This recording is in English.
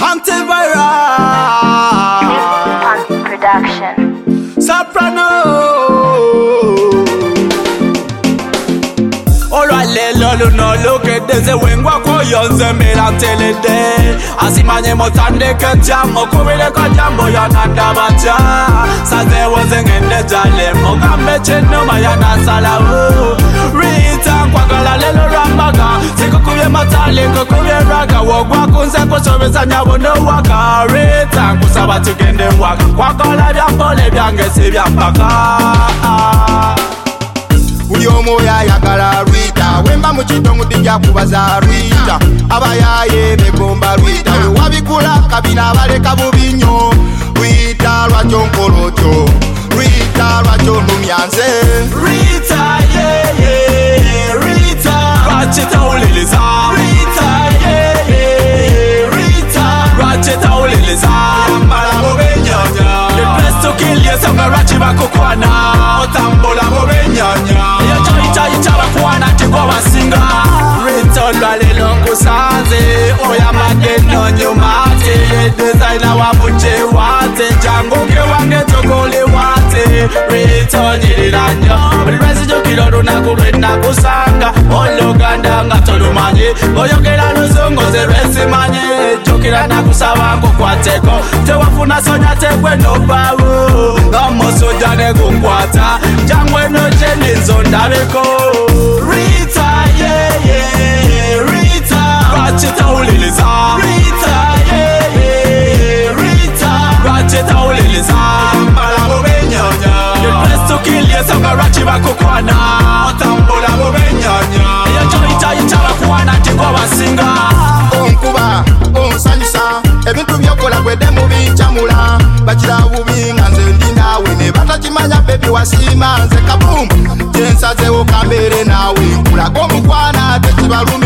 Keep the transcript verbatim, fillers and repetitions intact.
Antiviral Music Production. Soprano. Lelo luno luke deze wengwa koyonze milantele de asimanye motande ke jammo kubile ko jambo ya nanda bacha saze woze ngende jale mogambe cheno mayana salawo Rita kwa kala lelo rambaga sikukuye matale kukuye raga wogwa kunze kusobeza nyabo no waka Rita kusaba tugende waka kwa kala byambole byange sibyambaka Uyomo ya yagala Rita wemba muchitongo tijja kubaza Rita abayaye begomba Rita wabikula kabina baleka bubinyo Rita lwacho nkolocho Rita lwacho numyanze Rita yeah yeah Rita racheta uliliza Rita yeah yeah Rita racheta uliliza mbala bobenyanya the best to kill yourself rachi bakokwana otambola bobenyanya Rita lwalelo nkusanze oya mageno nyumate designer wabunje wate jango ke wange tokole wate Rita nyiriranya bwezi jokilo lunakulwena kusanga ologanda nga tolumanye oyogera luzongoze lwesimanye jokira nakusaba nkukwateko tewafuna sonya tekwe nobawo ngamosoja nekunkwata jangwe nojeninzo ndabeko Rita yeah yeah Rita racheta uliliza Rita yeah yeah Rita racheta uliliza mbala bobenyanya the best to kill yourself rachi bakokwana otambola bobenyanya iyo choita itaba kuwana tiko basinga onkuba onsanyusa ebintu byokola gwede mubichamula bakira bubi nga nze ndi nawe ne batakimanya bebi wasima nze kabumbu jensazewo kambere nawe kulaga omukwana tekibaluma